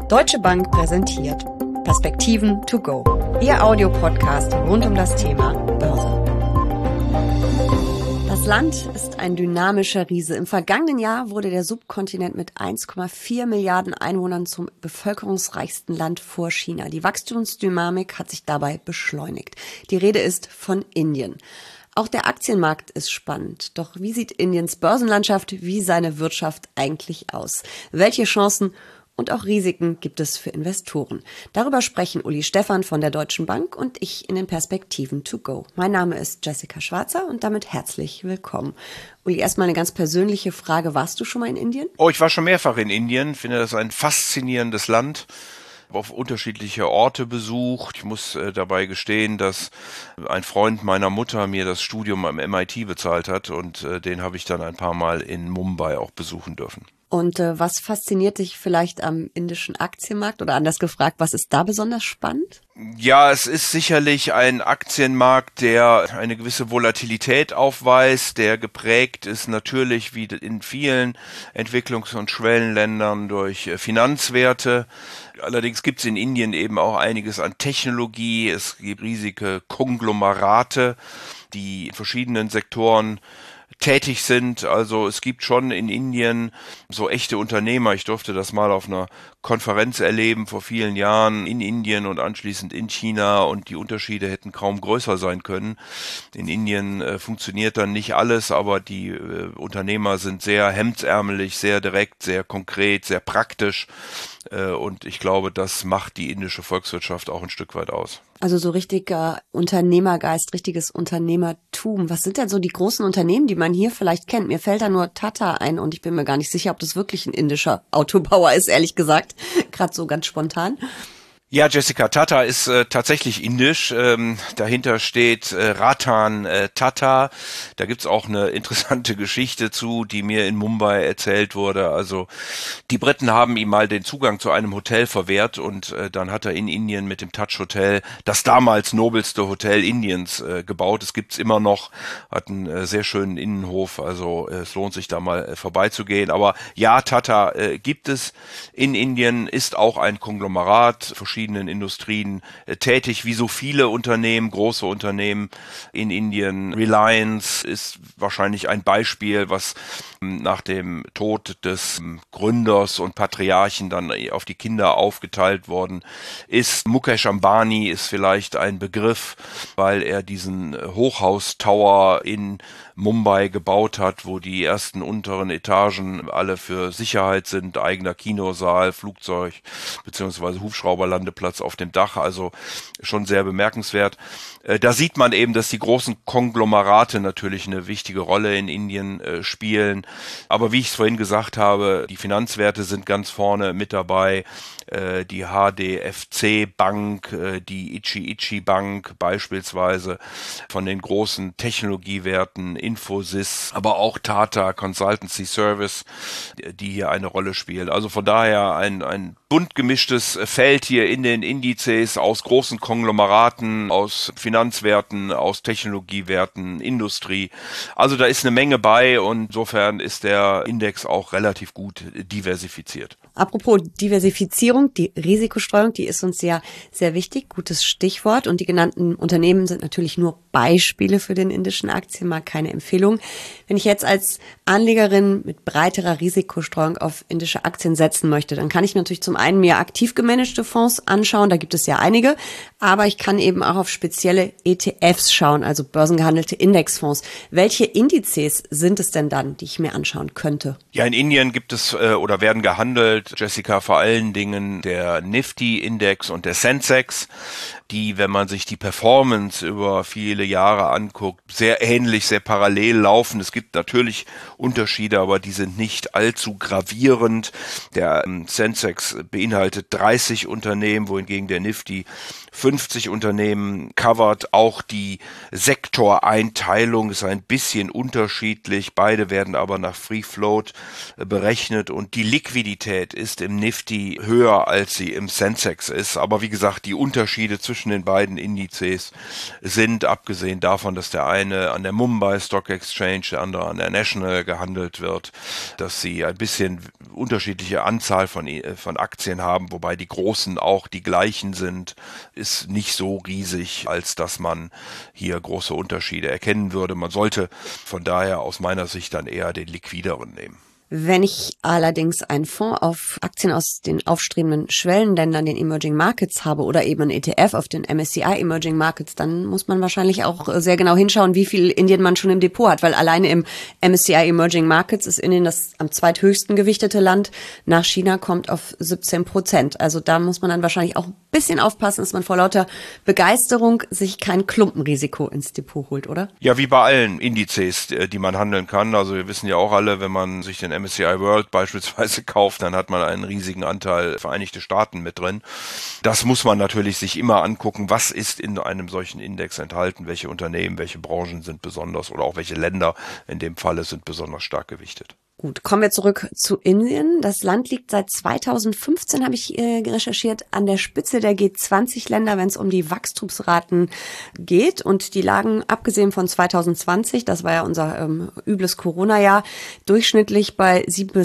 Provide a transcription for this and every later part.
Deutsche Bank präsentiert Perspektiven to go, Ihr Audiopodcast rund um das Thema Börse. Das Land ist ein dynamischer Riese. Im vergangenen Jahr wurde der Subkontinent mit 1,4 Milliarden Einwohnern zum bevölkerungsreichsten Land vor China. Die Wachstumsdynamik hat sich dabei beschleunigt. Die Rede ist von Indien. Auch der Aktienmarkt ist spannend. Doch wie sieht Indiens Börsenlandschaft wie seine Wirtschaft eigentlich aus? Welche Chancen und auch Risiken gibt es für Investoren? Darüber sprechen Uli Stephan von der Deutschen Bank und ich in den Perspektiven to go. Mein Name ist Jessica Schwarzer und damit herzlich willkommen. Uli, erstmal eine ganz persönliche Frage. Warst du schon mal in Indien? Oh, ich war schon mehrfach in Indien. Finde das ein faszinierendes Land. Auf unterschiedliche Orte besucht. Ich muss dabei gestehen, dass ein Freund meiner Mutter mir das Studium am MIT bezahlt hat und den habe ich dann ein paar Mal in Mumbai auch besuchen dürfen. Und was fasziniert dich vielleicht am indischen Aktienmarkt? Oder anders gefragt, was ist da besonders spannend? Ja, es ist sicherlich ein Aktienmarkt, der eine gewisse Volatilität aufweist, der geprägt ist natürlich wie in vielen Entwicklungs- und Schwellenländern durch Finanzwerte. Allerdings gibt es in Indien eben auch einiges an Technologie. Es gibt riesige Konglomerate, die in verschiedenen Sektoren tätig sind. Also es gibt schon in Indien so echte Unternehmer. Ich durfte das mal auf einer Konferenz erleben vor vielen Jahren in Indien und anschließend in China und die Unterschiede hätten kaum größer sein können. In Indien funktioniert dann nicht alles, aber die Unternehmer sind sehr hemdsärmelig, sehr direkt, sehr konkret, sehr praktisch und ich glaube, das macht die indische Volkswirtschaft auch ein Stück weit aus. Also so richtiger Unternehmergeist, richtiges Unternehmertum. Was sind denn so die großen Unternehmen, die man hier vielleicht kennt? Mir fällt da nur Tata ein und ich bin mir gar nicht sicher, ob das wirklich ein indischer Autobauer ist, ehrlich gesagt. Gerade so ganz spontan. Ja, Jessica, Tata ist tatsächlich indisch. Dahinter steht Ratan Tata. Da gibt's auch eine interessante Geschichte zu, die mir in Mumbai erzählt wurde. Also die Briten haben ihm mal den Zugang zu einem Hotel verwehrt und dann hat er in Indien mit dem Taj Hotel das damals nobelste Hotel Indiens gebaut. Es gibt's immer noch, hat einen sehr schönen Innenhof. Also es lohnt sich da mal vorbeizugehen. Aber ja, Tata gibt es in Indien, ist auch ein Konglomerat, verschiedenen Industrien tätig, wie so viele Unternehmen, große Unternehmen in Indien. Reliance ist wahrscheinlich ein Beispiel, was nach dem Tod des Gründers und Patriarchen dann auf die Kinder aufgeteilt worden ist. Mukesh Ambani ist vielleicht ein Begriff, weil er diesen Hochhaustower in Mumbai gebaut hat, wo die ersten unteren Etagen alle für Sicherheit sind, eigener Kinosaal, Flugzeug bzw. Hubschrauberlandeplatz auf dem Dach, also schon sehr bemerkenswert. Da sieht man eben, dass die großen Konglomerate natürlich eine wichtige Rolle in Indien spielen. Aber wie ich es vorhin gesagt habe, die Finanzwerte sind ganz vorne mit dabei. Die HDFC Bank, die Ichi Bank beispielsweise, von den großen Technologiewerten, Infosys, aber auch Tata Consultancy Service, die hier eine Rolle spielen. Also von daher ein bunt gemischtes Feld hier in den Indizes aus großen Konglomeraten, aus Finanzwerten, aus Technologiewerten, Industrie. Also da ist eine Menge bei und insofern ist der Index auch relativ gut diversifiziert. Apropos Diversifizierung, die Risikostreuung, die ist uns ja sehr wichtig, gutes Stichwort. Und die genannten Unternehmen sind natürlich nur Beispiele für den indischen Aktienmarkt, keine Empfehlung. Wenn ich jetzt als Anlegerin mit breiterer Risikostreuung auf indische Aktien setzen möchte, dann kann ich natürlich zum einen mir aktiv gemanagte Fonds anschauen, da gibt es ja einige, aber ich kann eben auch auf spezielle ETFs schauen, also börsengehandelte Indexfonds. Welche Indizes sind es denn dann, die ich mir anschauen könnte? Ja, in Indien gibt es oder werden gehandelt, Jessica, vor allen Dingen der Nifty-Index und der Sensex, die, wenn man sich die Performance über viele Jahre anguckt, sehr ähnlich, sehr parallel laufen. Es gibt natürlich Unterschiede, aber die sind nicht allzu gravierend. Der Sensex beinhaltet 30 Unternehmen, wohingegen der Nifty 50 Unternehmen covert. Auch die Sektoreinteilung ist ein bisschen unterschiedlich. Beide werden aber nach Free Float berechnet und die Liquidität ist im Nifty höher, als sie im Sensex ist. Aber wie gesagt, die Unterschiede zwischen den beiden Indizes sind, abgesehen davon, dass der eine an der Mumbai Stock Exchange, der andere an der National gehandelt wird, dass sie ein bisschen unterschiedliche Anzahl von Aktien haben, wobei die großen auch die gleichen sind, ist nicht so riesig, als dass man hier große Unterschiede erkennen würde. Man sollte von daher aus meiner Sicht dann eher den liquideren nehmen. Wenn ich allerdings einen Fonds auf Aktien aus den aufstrebenden Schwellenländern, den Emerging Markets habe oder eben ein ETF auf den MSCI Emerging Markets, dann muss man wahrscheinlich auch sehr genau hinschauen, wie viel Indien man schon im Depot hat, weil alleine im MSCI Emerging Markets ist Indien das am zweithöchsten gewichtete Land. Nach China kommt auf 17%. Also da muss man dann wahrscheinlich auch ein bisschen aufpassen, dass man vor lauter Begeisterung sich kein Klumpenrisiko ins Depot holt, oder? Ja, wie bei allen Indizes, die man handeln kann. Also wir wissen ja auch alle, wenn man sich den MSCI World beispielsweise kauft, dann hat man einen riesigen Anteil Vereinigte Staaten mit drin. Das muss man natürlich sich immer angucken, was ist in einem solchen Index enthalten, welche Unternehmen, welche Branchen sind besonders oder auch welche Länder in dem Falle sind besonders stark gewichtet. Gut, kommen wir zurück zu Indien. Das Land liegt seit 2015, habe ich recherchiert, an der Spitze der G20-Länder, wenn es um die Wachstumsraten geht. Und die lagen, abgesehen von 2020, das war ja unser übles Corona-Jahr, durchschnittlich bei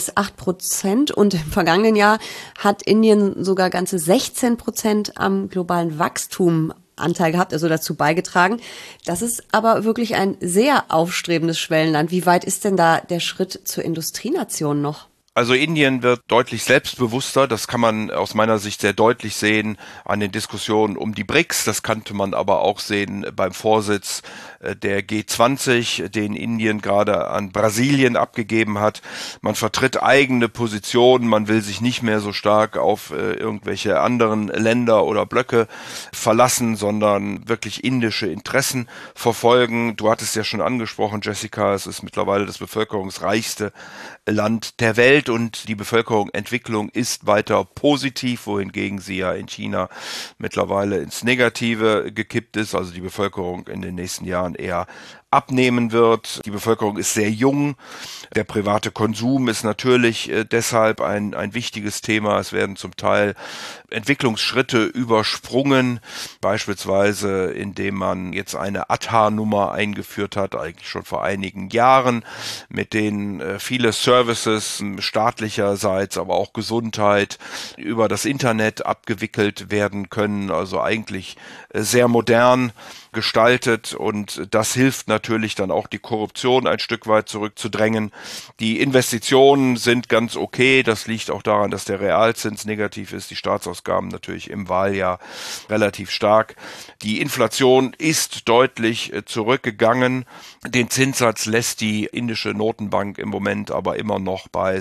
7-8%. Und im vergangenen Jahr hat Indien sogar ganze 16% am globalen Wachstum Anteil gehabt, also dazu beigetragen. Das ist aber wirklich ein sehr aufstrebendes Schwellenland. Wie weit ist denn da der Schritt zur Industrienation noch? Also Indien wird deutlich selbstbewusster, das kann man aus meiner Sicht sehr deutlich sehen an den Diskussionen um die BRICS, das kannte man aber auch sehen beim Vorsitz der G20, den Indien gerade an Brasilien abgegeben hat. Man vertritt eigene Positionen, man will sich nicht mehr so stark auf irgendwelche anderen Länder oder Blöcke verlassen, sondern wirklich indische Interessen verfolgen. Du hattest ja schon angesprochen, Jessica, es ist mittlerweile das bevölkerungsreichste Land der Welt und die Bevölkerungsentwicklung ist weiter positiv, wohingegen sie ja in China mittlerweile ins Negative gekippt ist, also die Bevölkerung in den nächsten Jahren eher abnehmen wird. Die Bevölkerung ist sehr jung. Der private Konsum ist natürlich deshalb ein wichtiges Thema. Es werden zum Teil Entwicklungsschritte übersprungen, beispielsweise indem man jetzt eine Aadhaar-Nummer eingeführt hat, eigentlich schon vor einigen Jahren, mit denen viele Services staatlicherseits, aber auch Gesundheit über das Internet abgewickelt werden können, also eigentlich sehr modern gestaltet und das hilft natürlich dann auch die Korruption ein Stück weit zurückzudrängen. Die Investitionen sind ganz okay, das liegt auch daran, dass der Realzins negativ ist, die Staatsausgaben natürlich im Wahljahr relativ stark. Die Inflation ist deutlich zurückgegangen, den Zinssatz lässt die indische Notenbank im Moment aber immer noch bei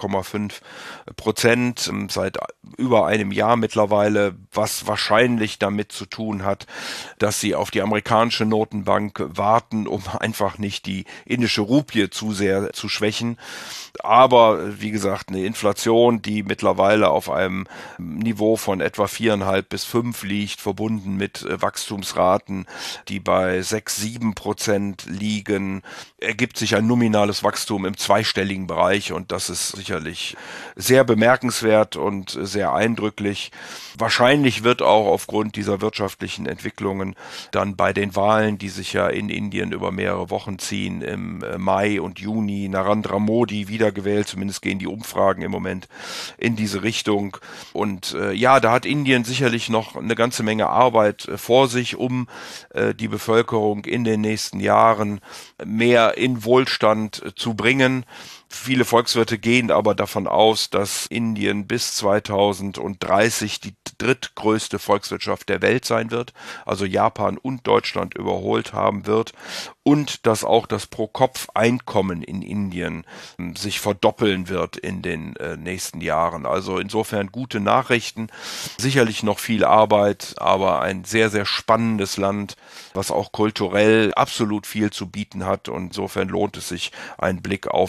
6,5% seit über einem Jahr mittlerweile, was wahrscheinlich damit zu tun hat, dass sie auf die amerikanische Notenbank warten, um einfach nicht die indische Rupie zu sehr zu schwächen. Aber wie gesagt, eine Inflation, die mittlerweile auf einem Niveau von etwa 4,5 bis 5 liegt, verbunden mit Wachstumsraten, die bei 6-7% liegen, ergibt sich ein nominales Wachstum im zweistelligen Bereich und das ist sicherlich sehr bemerkenswert und sehr eindrücklich. Wahrscheinlich wird auch aufgrund dieser wirtschaftlichen Entwicklungen dann bei den Wahlen, die sich ja in Indien über mehrere Wochen ziehen, im Mai und Juni Narendra Modi wiedergewählt, zumindest gehen die Umfragen im Moment in diese Richtung. Und ja, da hat Indien sicherlich noch eine ganze Menge Arbeit vor sich, um die Bevölkerung in den nächsten Jahren mehr in Wohlstand zu bringen. Viele Volkswirte gehen aber davon aus, dass Indien bis 2030 die drittgrößte Volkswirtschaft der Welt sein wird, also Japan und Deutschland überholt haben wird und dass auch das Pro-Kopf-Einkommen in Indien sich verdoppeln wird in den nächsten Jahren. Also insofern gute Nachrichten, sicherlich noch viel Arbeit, aber ein sehr, sehr spannendes Land, was auch kulturell absolut viel zu bieten hat und insofern lohnt es sich, einen Blick auf Indien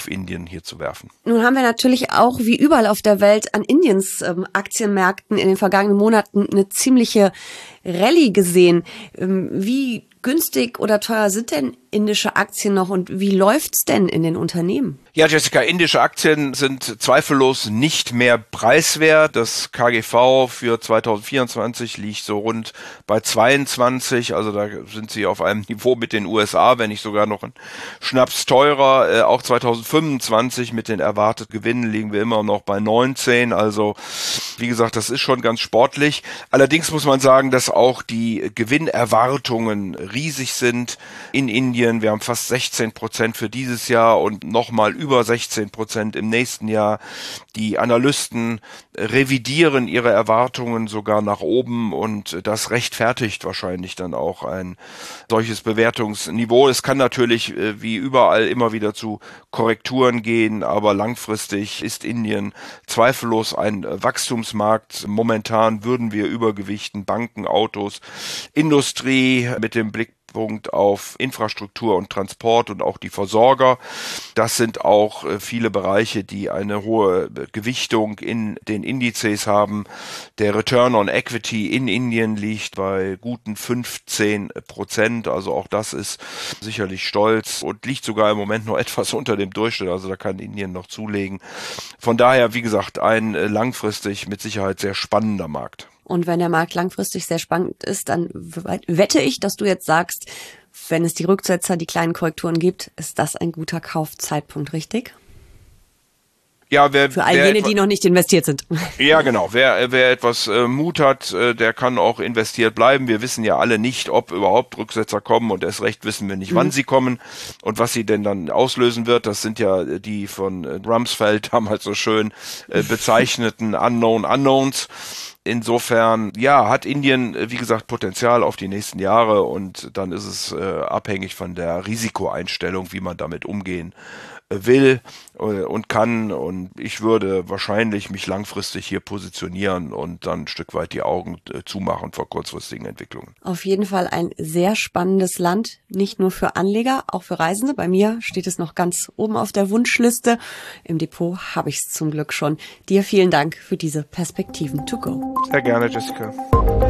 hier zu werfen. Nun haben wir natürlich auch, wie überall auf der Welt, an Indiens Aktienmärkten in den vergangenen Monaten eine ziemliche Rallye gesehen. Wie günstig oder teuer sind denn indische Aktien noch und wie läuft's denn in den Unternehmen? Ja, Jessica, indische Aktien sind zweifellos nicht mehr preiswert. Das KGV für 2024 liegt so rund bei 22, also da sind sie auf einem Niveau mit den USA, wenn nicht sogar noch ein Schnaps teurer. Auch 2025 mit den erwarteten Gewinnen liegen wir immer noch bei 19, also wie gesagt, das ist schon ganz sportlich. Allerdings muss man sagen, dass auch die Gewinnerwartungen riesig sind in Indien. Wir haben fast 16% für dieses Jahr und nochmal über 16% im nächsten Jahr. Die Analysten revidieren ihre Erwartungen sogar nach oben und das rechtfertigt wahrscheinlich dann auch ein solches Bewertungsniveau. Es kann natürlich wie überall immer wieder zu Korrekturen gehen, aber langfristig ist Indien zweifellos ein Wachstumsmarkt. Momentan würden wir übergewichten Banken, Autos, Industrie mit dem Blick auf Infrastruktur und Transport und auch die Versorger. Das sind auch viele Bereiche, die eine hohe Gewichtung in den Indizes haben. Der Return on Equity in Indien liegt bei guten 15%. Also auch das ist sicherlich stolz und liegt sogar im Moment noch etwas unter dem Durchschnitt. Also da kann Indien noch zulegen. Von daher, wie gesagt, ein langfristig mit Sicherheit sehr spannender Markt. Und wenn der Markt langfristig sehr spannend ist, dann wette ich, dass du jetzt sagst, wenn es die Rücksetzer, die kleinen Korrekturen gibt, ist das ein guter Kaufzeitpunkt, richtig? Ja, für all jene, die noch nicht investiert sind. Ja, genau. Wer etwas Mut hat, der kann auch investiert bleiben. Wir wissen ja alle nicht, ob überhaupt Rücksetzer kommen und erst recht wissen wir nicht, wann sie kommen und was sie denn dann auslösen wird. Das sind ja die von Rumsfeld damals so schön bezeichneten Unknown Unknowns. Insofern, ja, hat Indien, wie gesagt, Potenzial auf die nächsten Jahre und dann ist es abhängig von der Risikoeinstellung, wie man damit umgehen will und kann, und ich würde wahrscheinlich mich langfristig hier positionieren und dann ein Stück weit die Augen zumachen vor kurzfristigen Entwicklungen. Auf jeden Fall ein sehr spannendes Land, nicht nur für Anleger, auch für Reisende. Bei mir steht es noch ganz oben auf der Wunschliste. Im Depot habe ich es zum Glück schon. Dir vielen Dank für diese Perspektiven to go. Sehr gerne, Jessica.